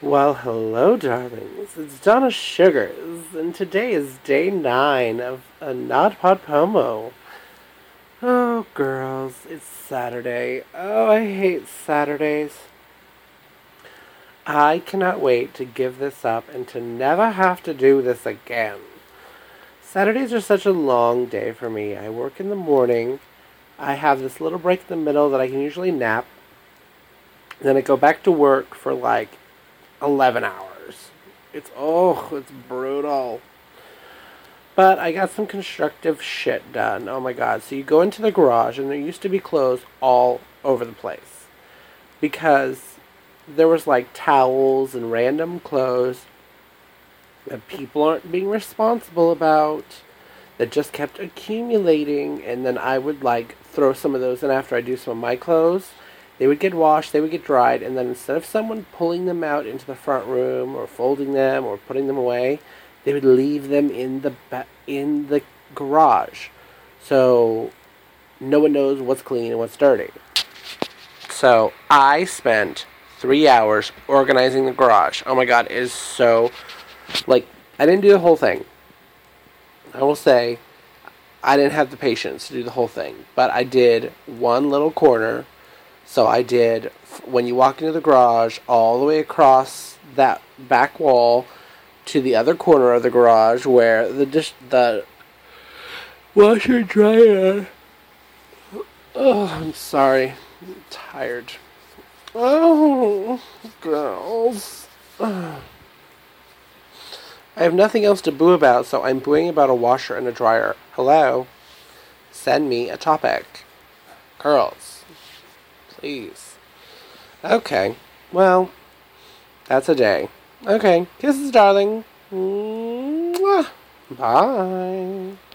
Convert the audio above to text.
Well, hello, darlings. It's Donna Sugars, and today is day 9 of a Not Pod Pomo. Oh, girls, it's Saturday. Oh, I hate Saturdays. I cannot wait to give this up and to never have to do this again. Saturdays are such a long day for me. I work in the morning. I have this little break in the middle that I can usually nap. Then I go back to work for like 11 hours. It's brutal. But I got some constructive shit done. Oh my god. So you go into the garage, and there used to be clothes all over the place. Because there was like towels and random clothes that people aren't being responsible about, that just kept accumulating, and then I would like throw some of those in after I do some of my clothes. They would get washed, they would get dried, and then instead of someone pulling them out into the front room or folding them or putting them away, they would leave them in the garage. So no one knows what's clean and what's dirty. So I spent 3 hours organizing the garage. Oh my god, it is so like I didn't do the whole thing. I will say I didn't have the patience to do the whole thing, but I did one little corner. So I did, when you walk into the garage, all the way across that back wall to the other corner of the garage where the washer and dryer. Oh, I'm sorry. I'm tired. Oh, girls. I have nothing else to boo about, so I'm booing about a washer and a dryer. Hello? Send me a topic. Girls. Please. Okay. Well, that's a day. Okay. Kisses, darling. Mwah. Bye.